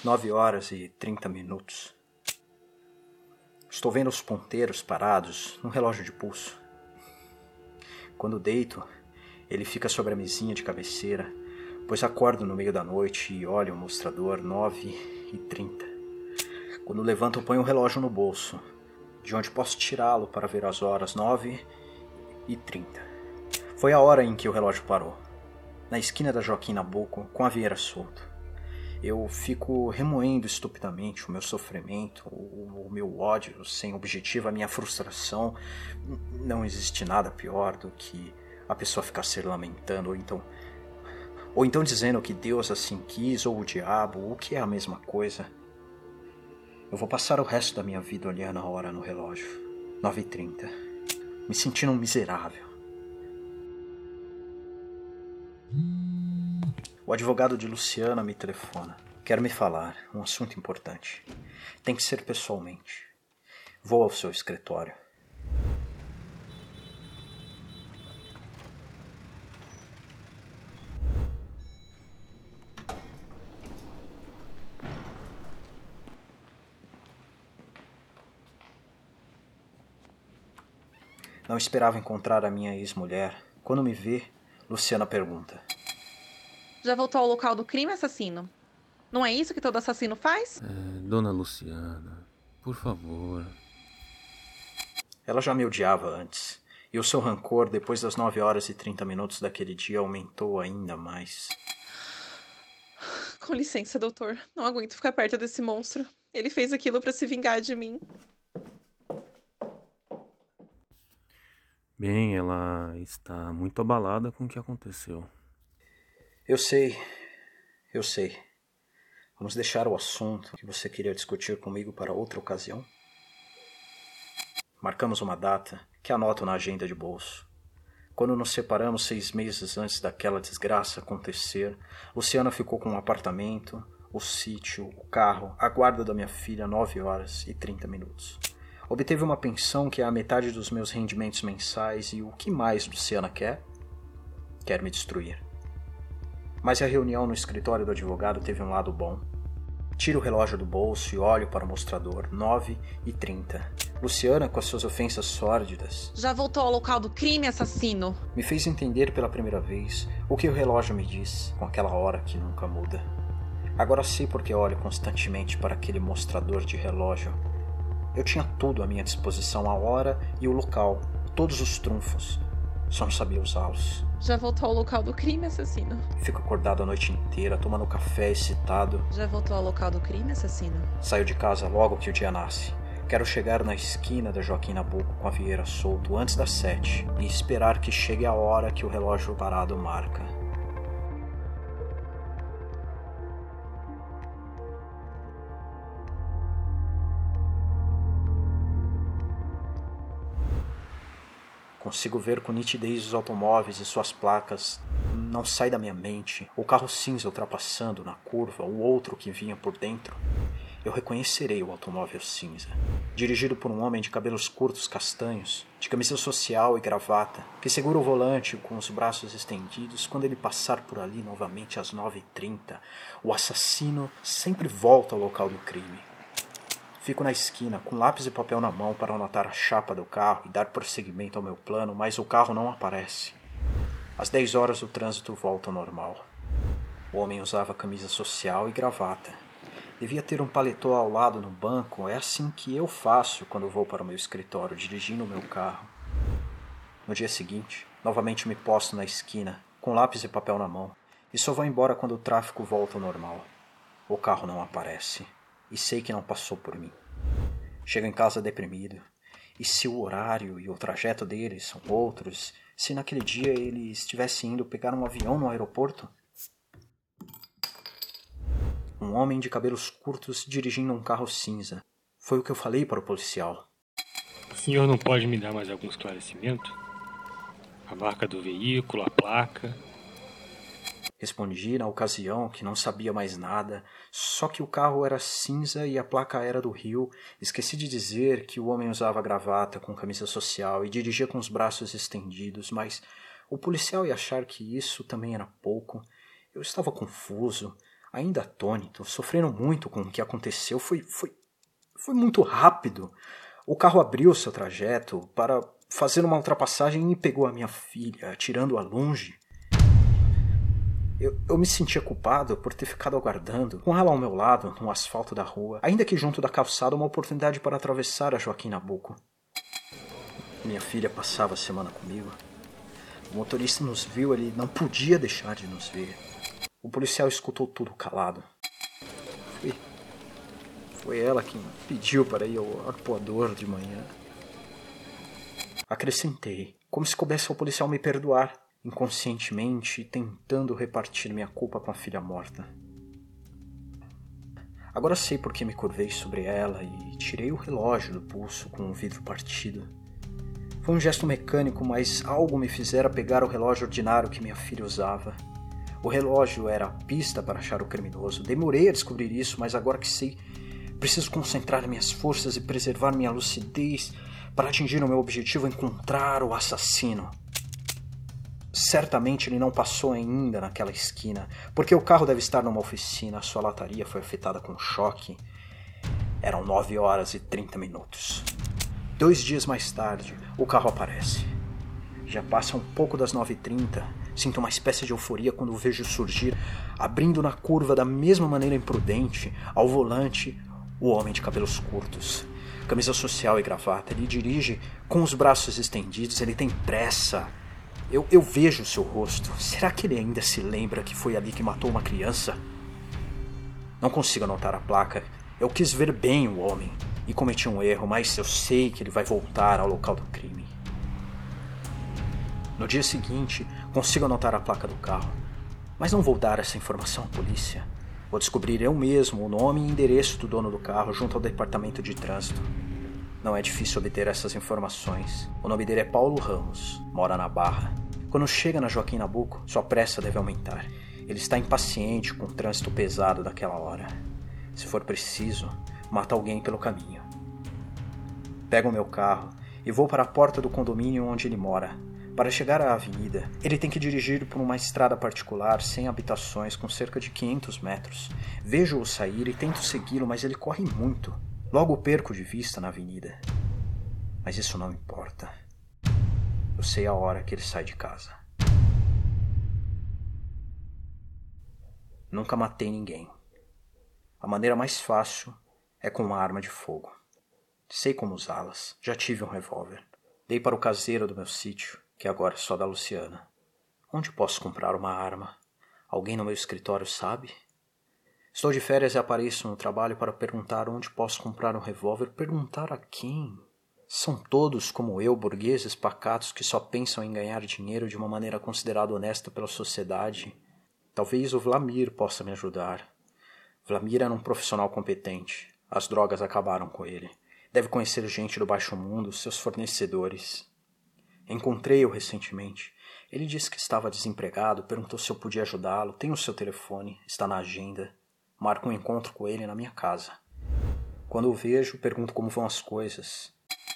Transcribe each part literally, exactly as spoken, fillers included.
Nove horas e trinta minutos. Estou vendo os ponteiros parados no relógio de pulso. Quando deito, ele fica sobre a mesinha de cabeceira, pois acordo no meio da noite e olho o mostrador nove e trinta. Quando levanto, ponho o relógio no bolso, de onde posso tirá-lo para ver as horas nove e trinta. Foi a hora em que o relógio parou, na esquina da Joaquim Nabuco, com a Vieira solto. Eu fico remoendo estupidamente o meu sofrimento, o, o meu ódio sem objetivo, a minha frustração. Não existe nada pior do que a pessoa ficar se lamentando, ou então, ou então dizendo que Deus assim quis, ou o diabo, o que é a mesma coisa. Eu vou passar o resto da minha vida olhando a hora no relógio, nove e trinta, me sentindo um miserável. O advogado de Luciana me telefona. Quer me falar, um assunto importante. Tem que ser pessoalmente. Vou ao seu escritório. Não esperava encontrar a minha ex-mulher. Quando me vê, Luciana pergunta: Já voltou ao local do crime, assassino? Não é isso que todo assassino faz? É, dona Luciana, por favor. Ela já me odiava antes, e o seu rancor, depois das nove horas e trinta minutos daquele dia, aumentou ainda mais. Com licença, doutor. Não aguento ficar perto desse monstro. Ele fez aquilo pra se vingar de mim. Bem, ela está muito abalada com o que aconteceu. Eu sei, eu sei. Vamos deixar o assunto que você queria discutir comigo para outra ocasião? Marcamos uma data que anoto na agenda de bolso. Quando nos separamos seis meses antes daquela desgraça acontecer, Luciana ficou com um apartamento, o sítio, o carro, a guarda da minha filha nove horas e trinta minutos. Obteve uma pensão que é a metade dos meus rendimentos mensais e o que mais Luciana quer? Quer me destruir. Mas a reunião no escritório do advogado teve um lado bom. Tiro o relógio do bolso e olho para o mostrador, nove e trinta. Luciana, com as suas ofensas sórdidas, Já voltou ao local do crime, assassino? me fez entender pela primeira vez o que o relógio me diz, com aquela hora que nunca muda. Agora sei porque olho constantemente para aquele mostrador de relógio. Eu tinha tudo à minha disposição, a hora e o local, todos os trunfos, só não sabia usá-los. Já voltou ao local do crime, assassino? Fico acordado a noite inteira, tomando café, excitado. Já voltou ao local do crime, assassino? Saio de casa logo que o dia nasce. Quero chegar na esquina da Joaquim Nabuco com a Vieira solto antes das sete e esperar que chegue a hora que o relógio parado marca. Consigo ver com nitidez os automóveis e suas placas. Não sai da minha mente. O carro cinza ultrapassando na curva, o outro que vinha por dentro. Eu reconhecerei o automóvel cinza, dirigido por um homem de cabelos curtos castanhos, de camisa social e gravata, que segura o volante com os braços estendidos. Quando ele passar por ali novamente às nove e trinta, o assassino sempre volta ao local do crime. Fico na esquina, com lápis e papel na mão para anotar a chapa do carro e dar prosseguimento ao meu plano, mas o carro não aparece. Às dez horas o trânsito volta ao normal. O homem usava camisa social e gravata. Devia ter um paletó ao lado no banco. É assim que eu faço quando vou para o meu escritório, dirigindo o meu carro. No dia seguinte, novamente me posto na esquina, com lápis e papel na mão, e só vou embora quando o tráfego volta ao normal. O carro não aparece. E sei que não passou por mim. Chego em casa deprimido. E se o horário e o trajeto dele são outros? Se naquele dia ele estivesse indo pegar um avião no aeroporto? Um homem de cabelos curtos dirigindo um carro cinza. Foi o que eu falei para o policial. O senhor não pode me dar mais algum esclarecimento? A marca do veículo, a placa... Respondi na ocasião que não sabia mais nada, só que o carro era cinza e a placa era do Rio. Esqueci de dizer que o homem usava gravata com camisa social e dirigia com os braços estendidos, mas o policial ia achar que isso também era pouco. Eu estava confuso. Ainda atônito, sofrendo muito com o que aconteceu, foi, foi, foi muito rápido. O carro abriu seu trajeto para fazer uma ultrapassagem e pegou a minha filha, atirando-a longe. Eu, eu me sentia culpado por ter ficado aguardando, com ela ao meu lado, no asfalto da rua, ainda que junto da calçada uma oportunidade para atravessar a Joaquim Nabuco. Minha filha passava a semana comigo. O motorista nos viu, ele não podia deixar de nos ver. O policial escutou tudo calado. Foi, foi ela quem pediu para ir ao arpoador de manhã. Acrescentei, como se coubesse ao policial me perdoar, inconscientemente tentando repartir minha culpa com a filha morta. Agora sei por que me curvei sobre ela e tirei o relógio do pulso com o vidro partido. Foi um gesto mecânico, mas algo me fizera pegar o relógio ordinário que minha filha usava. O relógio era a pista para achar o criminoso. Demorei a descobrir isso, mas agora que sei, preciso concentrar minhas forças e preservar minha lucidez para atingir o meu objetivo, encontrar o assassino. Certamente ele não passou ainda naquela esquina, porque o carro deve estar numa oficina, a sua lataria foi afetada com choque. Eram nove horas e trinta minutos. Dois dias mais tarde, o carro aparece. Já passa um pouco das nove e trinta, sinto uma espécie de euforia quando o vejo surgir, abrindo na curva da mesma maneira imprudente, ao volante, o homem de cabelos curtos. Camisa social e gravata, ele dirige com os braços estendidos, ele tem pressa. Eu, eu vejo o seu rosto. Será que ele ainda se lembra que foi ali que matou uma criança? Não consigo anotar a placa. Eu quis ver bem o homem e cometi um erro, mas eu sei que ele vai voltar ao local do crime. No dia seguinte, consigo anotar a placa do carro, mas não vou dar essa informação à polícia. Vou descobrir eu mesmo o nome e endereço do dono do carro junto ao departamento de trânsito. Não é difícil obter essas informações. O nome dele é Paulo Ramos, mora na Barra. Quando chega na Joaquim Nabuco, sua pressa deve aumentar. Ele está impaciente com o trânsito pesado daquela hora. Se for preciso, mata alguém pelo caminho. Pego o meu carro e vou para a porta do condomínio onde ele mora. Para chegar à avenida, ele tem que dirigir por uma estrada particular sem habitações com cerca de quinhentos metros. Vejo-o sair e tento segui-lo, mas ele corre muito. Logo o perco de vista na avenida. Mas isso não importa. Eu sei a hora que ele sai de casa. Nunca matei ninguém. A maneira mais fácil é com uma arma de fogo. Sei como usá-las. Já tive um revólver. Dei para o caseiro do meu sítio, que agora é só da Luciana. Onde posso comprar uma arma? Alguém no meu escritório sabe? Estou de férias e apareço no trabalho para perguntar onde posso comprar um revólver. Perguntar a quem? São todos, como eu, burgueses pacatos que só pensam em ganhar dinheiro de uma maneira considerada honesta pela sociedade. Talvez o Vlamir possa me ajudar. Vlamir era um profissional competente. As drogas acabaram com ele. Deve conhecer gente do baixo mundo, seus fornecedores. Encontrei-o recentemente. Ele disse que estava desempregado, perguntou se eu podia ajudá-lo. Tenho o seu telefone, está na agenda. Marco um encontro com ele na minha casa. Quando o vejo, pergunto como vão as coisas.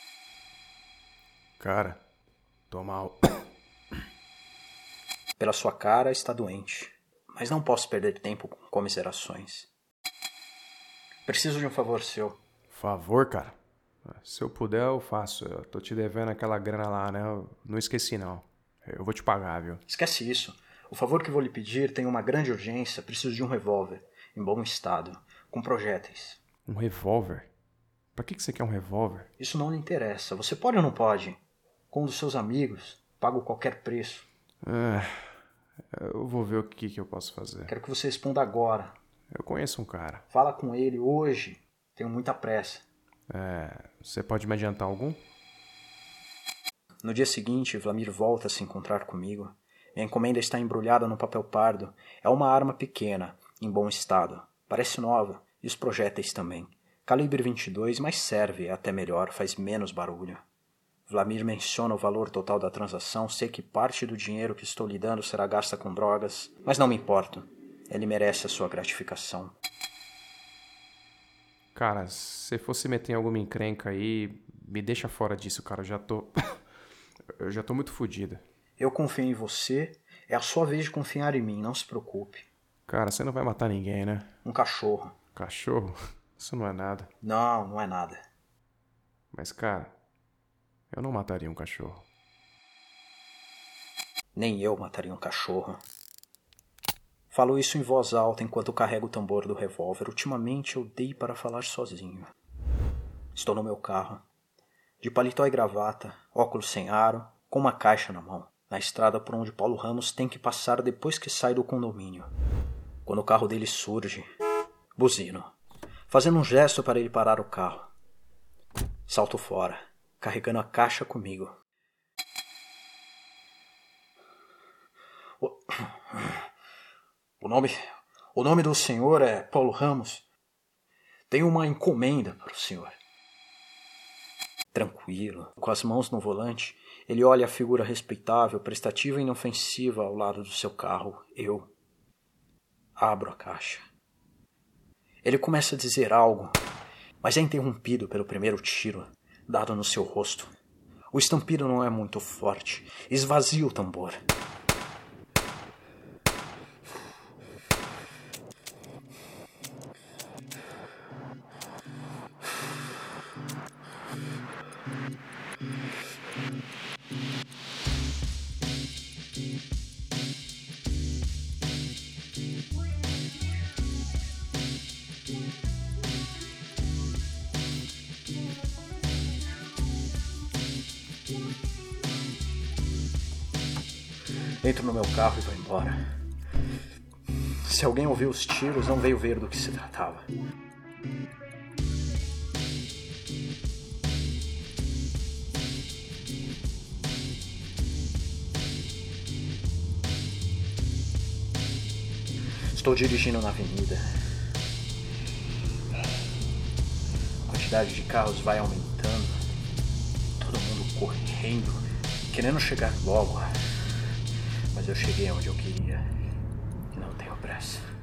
Cara, tô mal. Pela sua cara, está doente. Mas não posso perder tempo com comiserações. Preciso de um favor seu. Favor, cara? Se eu puder, eu faço. Eu tô te devendo aquela grana lá, né? Eu não esqueci, não. Eu vou te pagar, viu? Esquece isso. O favor que vou lhe pedir tem uma grande urgência. Preciso de um revólver, em bom estado, com projéteis. Um revólver? Pra que você quer um revólver? Isso não lhe interessa. Você pode ou não pode? Com um dos seus amigos, pago qualquer preço. É, eu vou ver o que, que eu posso fazer. Quero que você responda agora. Eu conheço um cara. Fala com ele hoje. Tenho muita pressa. É, você pode me adiantar algum? No dia seguinte, Vlamir volta a se encontrar comigo. Minha encomenda está embrulhada no papel pardo. É uma arma pequena, em bom estado. Parece nova, e os projéteis também. Calibre vinte e dois, mas serve, é até melhor, faz menos barulho. Vlamir menciona o valor total da transação. Sei que parte do dinheiro que estou lhe dando será gasta com drogas, mas não me importo. Ele merece a sua gratificação. Cara, se fosse meter em alguma encrenca aí, me deixa fora disso, cara. Eu já tô... eu já tô muito fodido. Eu confio em você. É a sua vez de confiar em mim, não se preocupe. Cara, você não vai matar ninguém, né? Um cachorro. Cachorro? Isso não é nada. Não, não é nada. Mas, cara, eu não mataria um cachorro. Nem eu mataria um cachorro. Falo isso em voz alta enquanto carrego o tambor do revólver. Ultimamente eu dei para falar sozinho. Estou no meu carro, de paletó e gravata, óculos sem aro, com uma caixa na mão, na estrada por onde Paulo Ramos tem que passar depois que sai do condomínio. Quando o carro dele surge, buzino, fazendo um gesto para ele parar o carro. Salto fora, carregando a caixa comigo. O, o nome, o nome do senhor é Paulo Ramos. Tenho uma encomenda para o senhor. Tranquilo, com as mãos no volante, ele olha a figura respeitável, prestativa e inofensiva ao lado do seu carro. Eu abro a caixa. Ele começa a dizer algo, mas é interrompido pelo primeiro tiro, dado no seu rosto. O estampido não é muito forte. Esvazia o tambor. Entro no meu carro e vou embora. Se alguém ouviu os tiros, não veio ver do que se tratava. Estou dirigindo na avenida. A quantidade de carros vai aumentando. Todo mundo correndo, querendo chegar logo. Mas eu cheguei onde eu queria e não tenho pressa.